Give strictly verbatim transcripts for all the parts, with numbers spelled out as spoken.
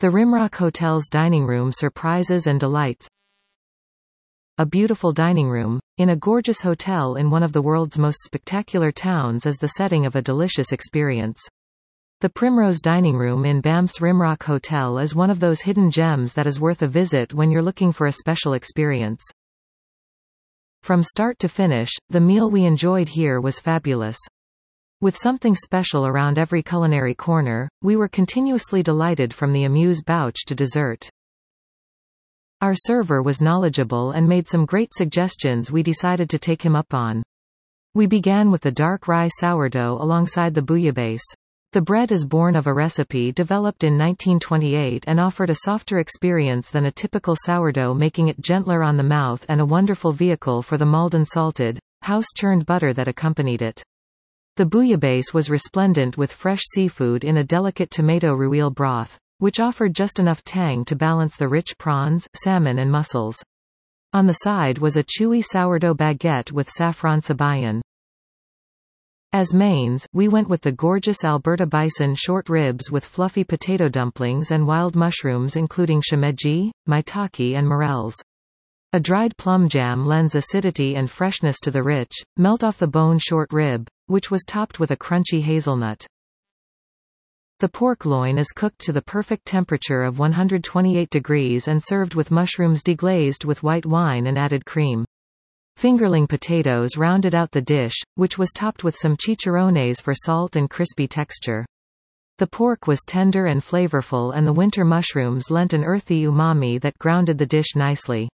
The Rimrock Hotel's dining room surprises and delights. A beautiful dining room, in a gorgeous hotel in one of the world's most spectacular towns is the setting of a delicious experience. The Primrose Dining Room in Banff's Rimrock Hotel is one of those hidden gems that is worth a visit when you're looking for a special experience. From start to finish, the meal we enjoyed here was fabulous. With something special around every culinary corner, we were continuously delighted from the amuse-bouche to dessert. Our server was knowledgeable and made some great suggestions we decided to take him up on. We began with the dark rye sourdough alongside the bouillabaisse. The bread is born of a recipe developed in nineteen twenty-eight and offered a softer experience than a typical sourdough, making it gentler on the mouth and a wonderful vehicle for the Maldon salted, house-churned butter that accompanied it. The bouillabaisse was resplendent with fresh seafood in a delicate tomato rouille broth, which offered just enough tang to balance the rich prawns, salmon and mussels. On the side was a chewy sourdough baguette with saffron sabayon. As mains, we went with the gorgeous Alberta bison short ribs with fluffy potato dumplings and wild mushrooms including shimeji, maitake and morels. A dried plum jam lends acidity and freshness to the rich, melt-off-the-bone short rib, which was topped with a crunchy hazelnut. The pork loin is cooked to the perfect temperature of one hundred twenty-eight degrees and served with mushrooms deglazed with white wine and added cream. Fingerling potatoes rounded out the dish, which was topped with some chicharrones for salt and crispy texture. The pork was tender and flavorful and the winter mushrooms lent an earthy umami that grounded the dish nicely.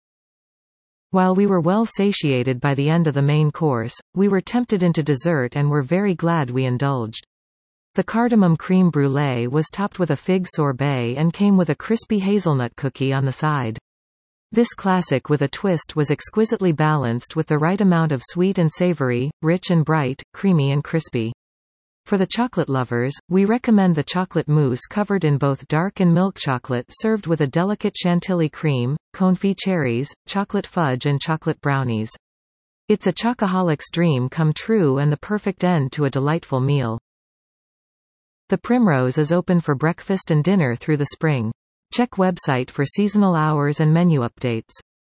While we were well satiated by the end of the main course, we were tempted into dessert and were very glad we indulged. The cardamom creme brulee was topped with a fig sorbet and came with a crispy hazelnut cookie on the side. This classic with a twist was exquisitely balanced with the right amount of sweet and savory, rich and bright, creamy and crispy. For the chocolate lovers, we recommend the chocolate mousse covered in both dark and milk chocolate served with a delicate chantilly cream, confit cherries, chocolate fudge and chocolate brownies. It's a chocoholic's dream come true and the perfect end to a delightful meal. The Primrose is open for breakfast and dinner through the spring. Check website for seasonal hours and menu updates.